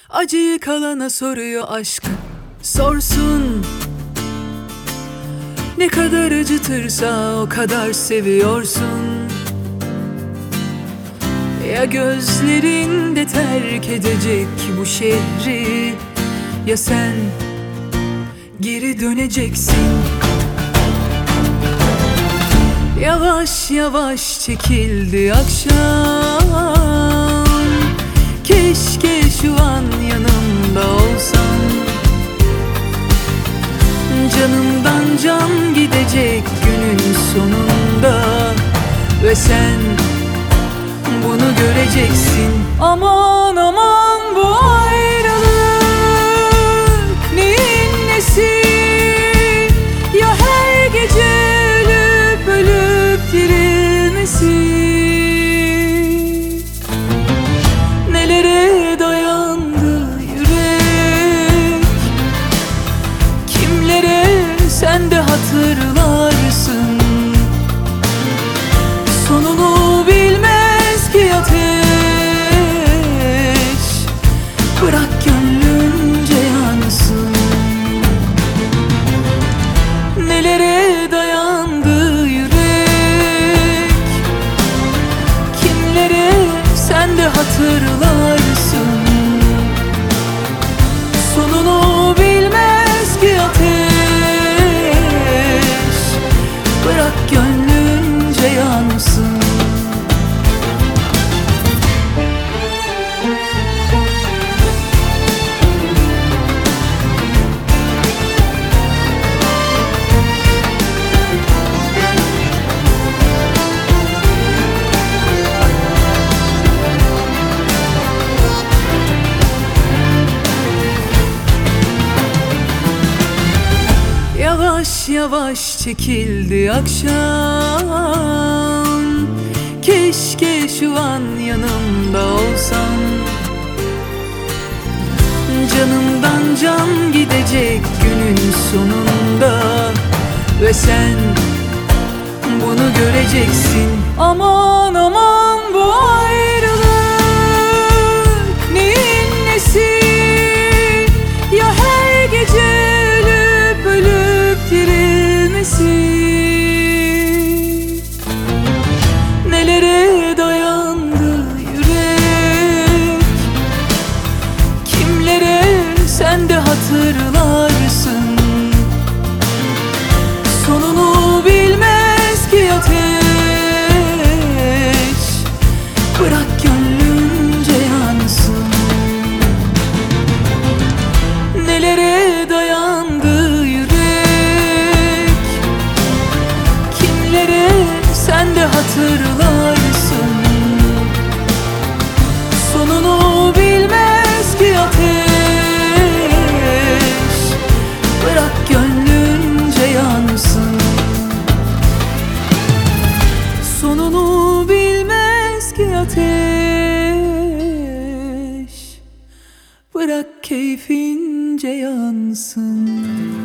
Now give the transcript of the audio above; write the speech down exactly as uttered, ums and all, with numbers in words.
Acıyı kalana soruyor aşk, sorsun. Ne kadar acıtırsa o kadar seviyorsun. Ya gözlerinde terk edecek bu şehri, ya sen geri döneceksin. Yavaş yavaş çekildi akşam. Keşke şu an yanımda olsan. Canımdan can gidecek günün sonunda, ve sen bunu göreceksin. Aman aman bu ayrılık neyin nesi? Ya her gece ölüp ölüp dirilmesi. Nelere dayandı yürek, kimlere sen de hatırlarsın. Sonunu bilmez ki ateş, bırak gönlünce yansın. Nelere dayandı yürek, kimlere sen de hatırlarsın. Sonunu bilmez ki ateş, bırak gönlünce yansın. Yavaş yavaş çekildi akşam. Keşke şu an yanımda olsan. Canımdan can gidecek günün sonunda, ve sen bunu göreceksin. Aman aman bu ayrılık neyin nesi? Ya her gece dirilmesi. Nelere dayandı yürek, kimlere sen de hatırlarsın. Sonunu bilmez ki ateş, bırak gönlünce yansın. Nelere dayandı yürek, sen de hatırlarsın. Sonunu bilmez ki ateş, bırak gönlünce yansın. Sonunu bilmez ki ateş, bırak keyfince yansın.